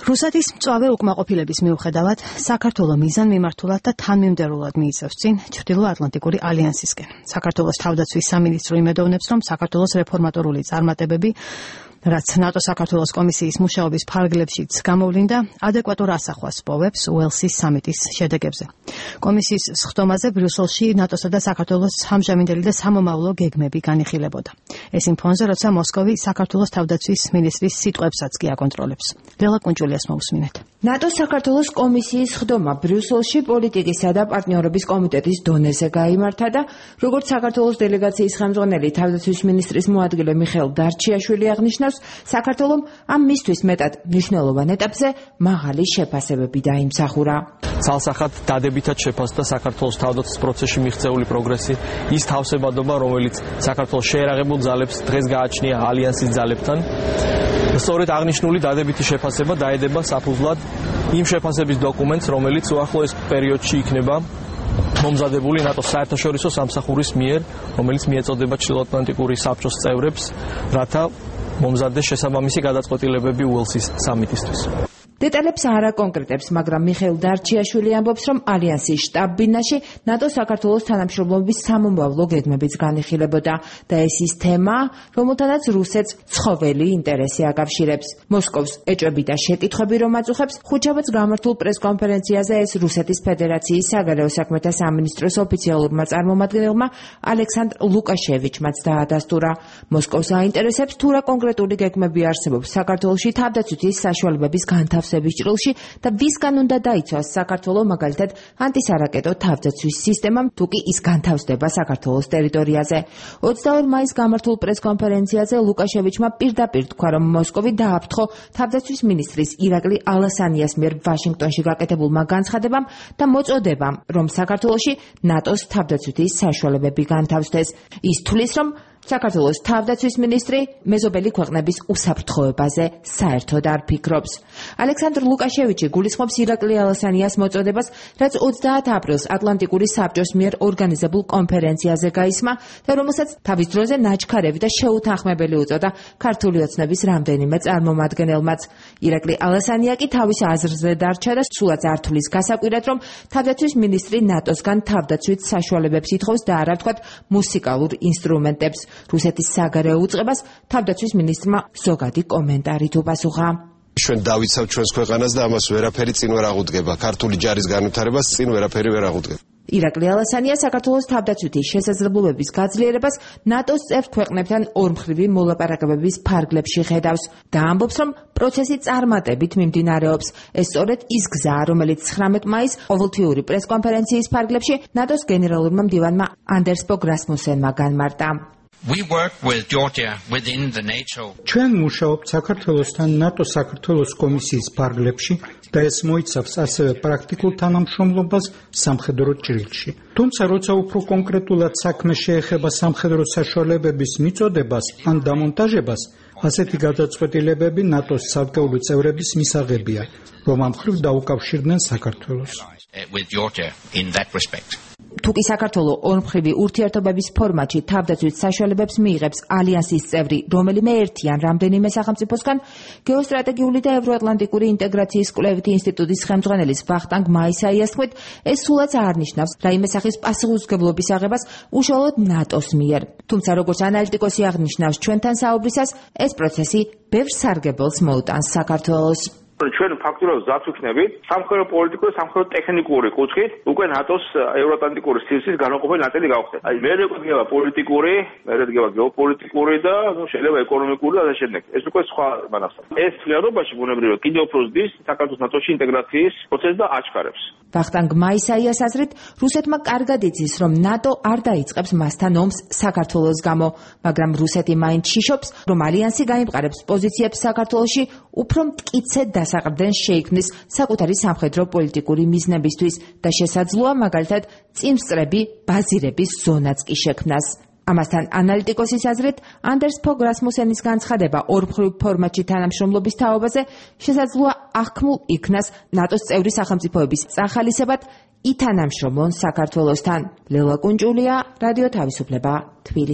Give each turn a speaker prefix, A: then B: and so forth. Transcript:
A: რუსეთის მწვავე უკმაყოფილების მიუხედავად, საქართველო მიზანმიმართულად და თანმიმდევრულად მიიწევს წინ ჩრდილო-ატლანტიკური ალიანსისკენ. საქართველოს თავდაცვის სამინისტრო იმედოვნებს, რომ საქართველოს რეფორმატორული წარმატებები, რაც ნატო საქართველოს კომისიის მუშაობის ფარგლებშიც გამოვლინდა, ადეკვატურ ასახვას პოვებს უელსის სამიტის შედეგებზე. კომისიის სხდომაზე ბრიუსელში ნატოსა და საქართველოს ამჟამინდელი და სამომავლო გეგმები განიხილებოდა. ეს იმ ფონზე, როცა მოსკოვი საქართველოს თავდაცვის მინისტრის სიტყვებსაც კი აკონტროლებს. ლელა კუნჭულიას მოусმინეთ.
B: ნატოს საქართველოს კომისიის სხდომა ბრიუსელში პოლიტიკისა და პარტნიორობის კომიტეტის დონეზე გაიმართა და როგორც საქართველოს დელეგაციის ხელმძღვანელი თავდაცვის მინისტრის მოადგილე მიხეილ დარჩიაშვილი აღნიშნავს, საქართველომ ამ მისთვის მეტად მნიშვნელოვან ეტაპზე მაღალი შეფასებები დაიმსახურა.
C: Ცალსახად დადებითად შეფასდა საქართველოს თავდაცვის პროცესში მიღწეული პროგრესი, ის თავსებადობა, რომელიც საქართველოს შეერაღებულ ძალებს დღეს გააჩნია ალიანსის ძალებთან. სწორედ აღნიშნული დადებითი შეფასება დაედება საფუძვლად იმ შეფასების დოკუმენტს, რომელიც უახლოეს პერიოდში იქნება მომზადებული ნატოს საერთაშორისო სამსახურის მიერ, რომელიც მიეწოდება ჩრდილოატლანტიკური საბჭოს წევრებს, რათა მომზადდეს შესაბამისი გადაწყვეტილებები უელსის სამიტისთვის.
B: დეტალებს არ აკონკრეტებს, მაგრამ მიხეილ დარჩიაშვილი ამბობს, რომ ალიანსის შტაბ-ბინაში ნატო საქართველოს თანამშრომლობის სამომავლო გეგმებიც განიხილებოდა და ეს ის თემა, რომელთანაც რუსეთს ცხოველი ინტერესი აკავშირებს. მოსკოვს ეჭვები და შეკითხვები რომ აწუხებს, ხუთშაბათს გამართულ პრესკონფერენციაზე ეს რუსეთის ფედერაციის საგარეო საქმეთა სამინისტროს ოფიციალურმა წარმომადგენელმა ალექსანდრ ლუკაშევიჩმაც დაადასტურა. მოსკოვს აინტერესებს თუ რა კონკრეტული გეგმები არსებობს საქართველოში თავდაცვითის საშუალებების განთავსების ჭრილში და ვისგან უნდა დაიცვას საქართველო მაგალითად ანტისარაკეტო თავდაცვის სისტემამ, თუ კი ის განთავსდება საქართველოს ტერიტორიაზე. 22 მაისს გამართულ პრესკონფერენციაზე ლუკაშევიჩმა პირდაპირ თქვა, რომ მოსკოვი დააფრთხო თავდაცვის მინისტრის ირაკლი ალასანიას მიერ ვაშინგტონში გაკეთებულმა განცხადებამ და მოწოდებამ, რომ საქართველოში ნატოს თავდაცვითი საშუალებები განთავსდეს. ის თვლის, რომ საქართველოს თავდაცვის მინისტრი მეზობელი ქვეყნების უსაფრთხოებაზე საერთოდ არ ფიქრობს. ალექსანდრ ლუკაშევიჩი გულისხმობს ირაკლი ალასანიას მოწოდებას, რაც 30 აპრილს ატლანტიკური საბჭოს მიერ ორგანიზებულ კონფერენციაზე გაისმა და რომელსაც თავის დროზე ნაჩქარევი და შეუთანხმებელი უწოდა ქართული ოცნების რამდენიმე წარმომადგენელმაც. ირაკლი ალასანია კი თავის აზრზე დარჩა და სულაც არ თვლის გასაკვირად, რომ თავდაცვის მინისტრი ნატოსგან თავდაცვით საშუალებებს ითხოვს და არა ვთქვათ მუსიკალურ ინსტრუმენტებს. რუსეთის საგარეო უწყებას თავდაცვის მინისტრმა ზოგადი კომენტარით უპასუხა.
D: ჩვენ დავიცავთ ჩვენს ქვეყანას და ამას ვერაფერი წინ ვერ აღუდგება. ქართული ჯარის განვითარებას წინ ვერაფერი ვერ აღუდგება.
B: ირაკლი ალასანია საქართველოს თავდაცვითი შესაძლებლობების გაძლიერებას ნატოს წევრ ქვეყნებთან ორმხრივი მოლაპარაკებების ფარგლებში ხედავს და ამბობს, რომ პროცესი წარმატებით მიმდინარეობს. ეს სწორედ ის გზაა, რომელიც 19 მაისს ყოველთვიური პრესკონფერენციის ფარგლებში ნატოს გენერალურმა მდივანმა ანდერს ბოგ რასმუსენმა განმარტა.
E: ჩვენ მუშაობთ საქართველოსთან ნატო საქართველოს კომისიის ფარგლებში და ეს მოიცავს ასევე პრაქტიკულ თანამშრომლობას სამხედრო ჭრილში. თუმცა როცა უფრო კონკრეტულად საქმე შეეხება სამხედრო საშუალებების მიწოდებას ან დამონტაჟებას, ასეთი გადაწყვეტილებები ნატოს ცალკეული წევრების მისაღებია, რომ ამ მხრივ დაუკავშირდნენ საქართველოს.
B: თუკი საქართველო ორმხრივი ურთიერთობების ფორმატში თავდაცვის საშუალებებს მიიღებს ალიანსის წევრი რომელიმე ერთი ან რამდენიმე სახელმწიფოსგან, გეოსტრატეგიული და ევროატლანტიკური ინტეგრაციის კვლევითი ინსტიტუტის ხელმძღვანელის ვახტანგ მაისაიას თქმით, ეს სულაც არ ნიშნავს რაიმე სახის პასუხისმგებლობის აღებას უშუალოდ ნატოს მიერ. თუმცა როგორც ანალიტიკოსი აღნიშნავს ჩვენთან საუბრისას, ეს პროცესი ბევრ სარგებელს მოუტანს საქართველოს.
F: ჩვენ ფაქტურად ვზავთ ვიქნებით სამხედრო პოლიტიკური და სამხედრო ტექნიკური კუთხით უკვე ნატოს ევროატლანტიკური სივრცის განუყოფელი ნაწილი გავხდეთ. აი მე დგება პოლიტიკური, მე დგება გეოპოლიტიკური და შეიძლება ეკონომიკური და ასე შემდეგ. ეს უკვე სხვა მანახსა. ეს realობაში ბუნებრივია კიდევ უფრო ზრდის საქართველოს ნატოში ინტეგრაციის პროცესს და აჩქარებს.
B: ვახტანგ მაისაიას აზრით, რუსეთმა კარგად იცის, რომ ნატო არ დაიწყებს მასთან ომს საქართველოს გამო, მაგრამ რუსეთი მაინც შიშობს, რომ ალიანსი გაიმყარებს პოზიციებს საქართველოში უფრო მტკიცედ დასაყრდენ შეიქმნის საკუთარი სამხედრო პოლიტიკური მიზნებისთვის და შესაძლოა მაგალითად წინსწრები ბაზირების ზონაც კი შექმნას. ამასთან ანალიტიკოსის აზრით, ანდერს ბოგ რასმუსენის განცხადება ორმხრივ ფორმატში თანამშრომლობის თაობაზე შესაძლოა აღქმულ იქნას ნატოს წევრი სახელმწიფოების წახალისებად ითანამშრომლონ საქართველოსთან. ლელა კუნჭულია, რადიო თავისუფლება, თბილისი.